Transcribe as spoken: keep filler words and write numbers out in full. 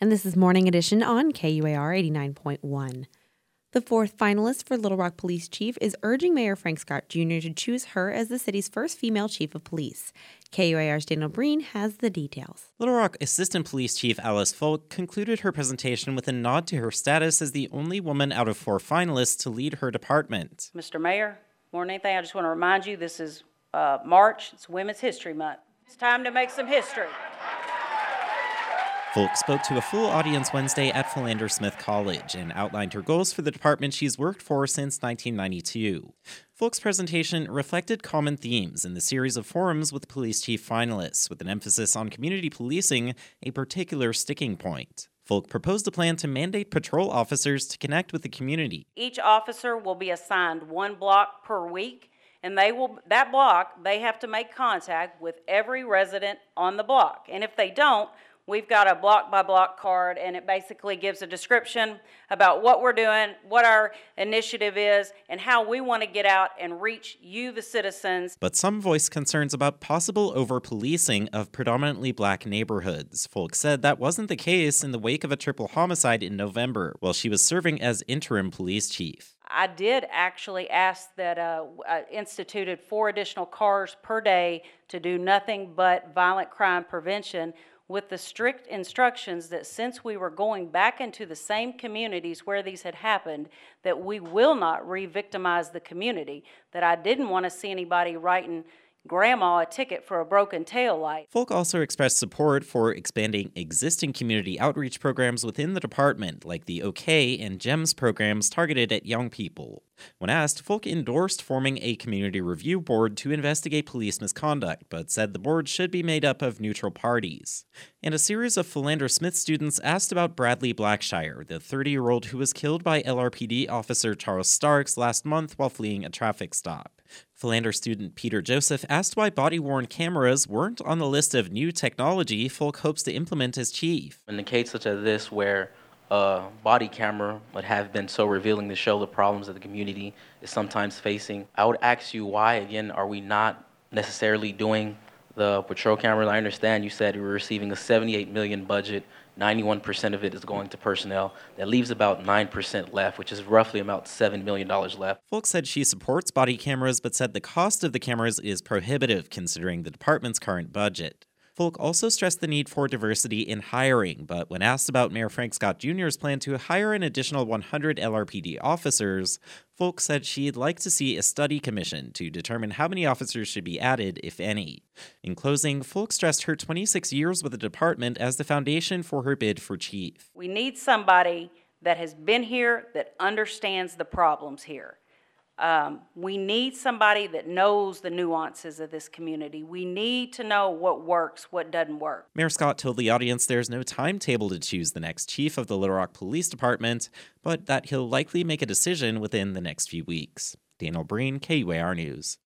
And this is Morning Edition on K U A R eighty-nine point one. The fourth finalist for Little Rock Police Chief is urging Mayor Frank Scott Junior to choose her as the city's first female chief of police. K U A R's Daniel Breen has the details. Little Rock Assistant Police Chief Alice Folk concluded her presentation with a nod to her status as the only woman out of four finalists to lead her department. Mister Mayor, more than anything, I just want to remind you this is uh, March. It's Women's History Month. It's time to make some history. Folk spoke to a full audience Wednesday at Philander Smith College and outlined her goals for the department she's worked for since nineteen ninety-two. Folk's presentation reflected common themes in the series of forums with police chief finalists, with an emphasis on community policing, a particular sticking point. Folk proposed a plan to mandate patrol officers to connect with the community. Each officer will be assigned one block per week, and they will that block, they have to make contact with every resident on the block. And if they don't, we've got a block-by-block card, and it basically gives a description about what we're doing, what our initiative is, and how we want to get out and reach you, the citizens. But some voiced concerns about possible over-policing of predominantly black neighborhoods. Folk said that wasn't the case in the wake of a triple homicide in November, while she was serving as interim police chief. I did actually ask that uh, I instituted four additional cars per day to do nothing but violent crime prevention, with the strict instructions that since we were going back into the same communities where these had happened, that we will not re-victimize the community, that I didn't want to see anybody writing grandma a ticket for a broken tail light. Folk also expressed support for expanding existing community outreach programs within the department, like the OK and GEMS programs targeted at young people. When asked, Folk endorsed forming a community review board to investigate police misconduct, but said the board should be made up of neutral parties. And a series of Philander Smith students asked about Bradley Blackshire, the thirty-year-old who was killed by L R P D officer Charles Starks last month while fleeing a traffic stop. Philander student Peter Joseph asked why body-worn cameras weren't on the list of new technology Folk hopes to implement as chief. In a case such as this, where a body camera would have been so revealing to show the problems that the community is sometimes facing, I would ask you why, again, are we not necessarily doing the patrol cameras? I understand you said you were receiving a seventy-eight million dollars budget, ninety-one percent of it is going to personnel. That leaves about nine percent left, which is roughly about seven million dollars left. Folk said she supports body cameras, but said the cost of the cameras is prohibitive considering the department's current budget. Folk also stressed the need for diversity in hiring, but when asked about Mayor Frank Scott Junior's plan to hire an additional one hundred L R P D officers, Folk said she'd like to see a study commission to determine how many officers should be added, if any. In closing, Folk stressed her twenty-six years with the department as the foundation for her bid for chief. We need somebody that has been here, that understands the problems here. Um, we need somebody that knows the nuances of this community. We need to know what works, what doesn't work. Mayor Scott told the audience there's no timetable to choose the next chief of the Little Rock Police Department, but that he'll likely make a decision within the next few weeks. Daniel Breen, K U A R News.